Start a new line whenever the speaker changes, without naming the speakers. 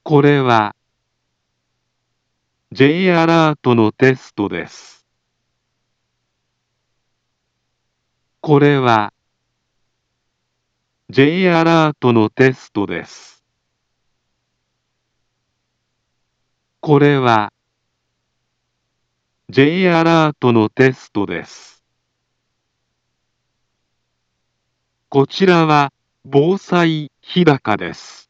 これは J アラートのテストです。これは J アラートのテストです。これは J アラートのテストです。こちらは防災日高です。